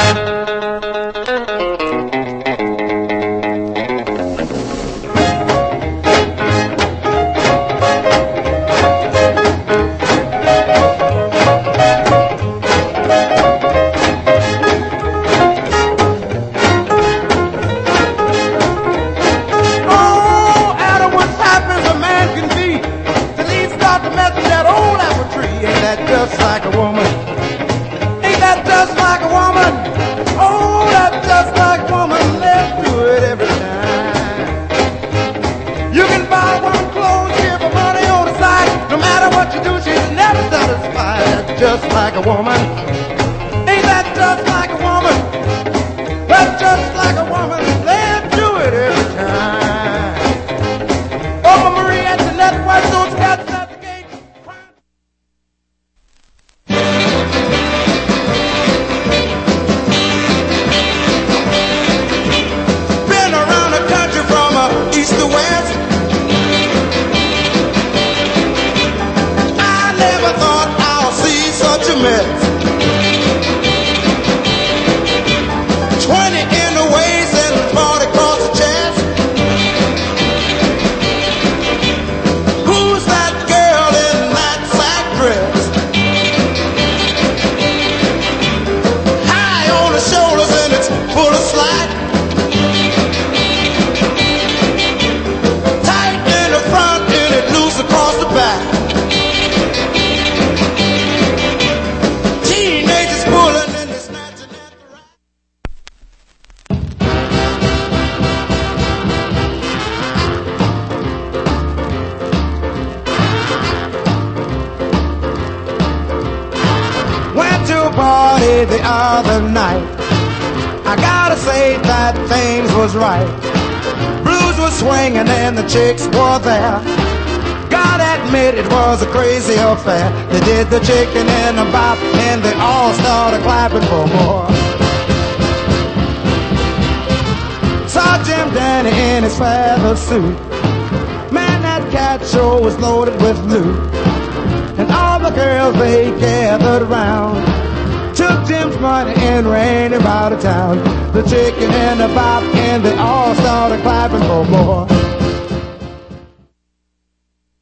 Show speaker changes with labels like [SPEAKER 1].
[SPEAKER 1] Just like a woman. Ain't that just like a woman? Oh, that's just like a woman. Let's do it every time. You can buy one clothes here for money on the side. No matter what you do, she's never satisfied. That's just like a woman. Ain't that just like a woman? That's just like a woman. Let's do it every time. Oh, Marie Antoinette, why those cats at the gate? East to west, I never thought I'll see such a mess. 20 in the waist and 40 across the chest. Who's that girl in that sack dress? High on the shoulders and it's full of slack. Across the back, teenagers pulling and they're snatching at the rack. Went to a party the other night. I gotta say that things was right. Blues was swinging and the chicks were there. Gotta admit it was a crazy affair. They did the chicken in a bop and they all started clapping for more. Saw Jim Danny in his feather suit. Man, that cat show was loaded with loot. And all the girls, they gathered around, took Jim's money and ran him out of town. The chicken in a bop and they all started clapping for more.